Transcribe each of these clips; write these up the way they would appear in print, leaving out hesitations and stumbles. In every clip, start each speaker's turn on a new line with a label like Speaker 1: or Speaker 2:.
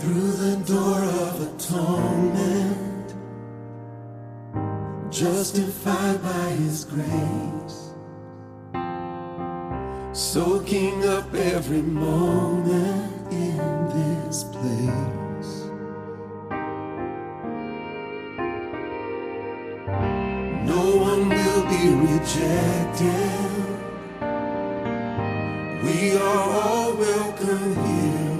Speaker 1: through the door of atonement, justified by His grace, soaking up every moment in this place. No one will be rejected. We are all welcome here.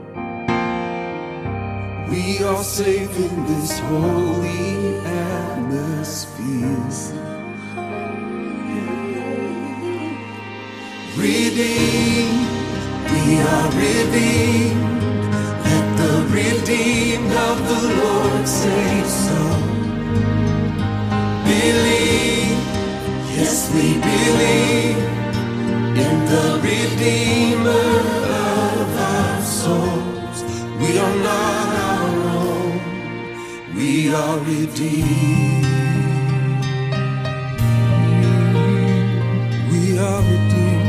Speaker 1: We are safe in this holy atmosphere. Redeemed, we are redeemed. Let the redeemed of the Lord say so. Believe, yes we believe in the Redeemer of our souls. We are not our own, we are redeemed. We are redeemed.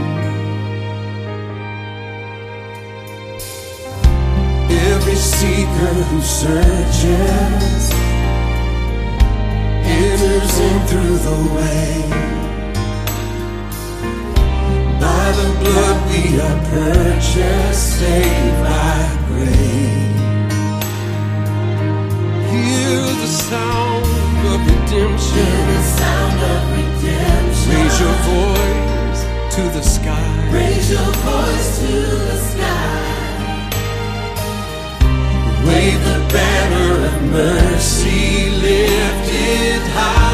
Speaker 1: Every seeker who searches enters in through the way. By the blood we are purchased, saved by grace. Hear the sound of redemption. Hear the sound of redemption. Raise your voice to the sky. Raise your voice to the sky. Wave the banner of mercy lifted high.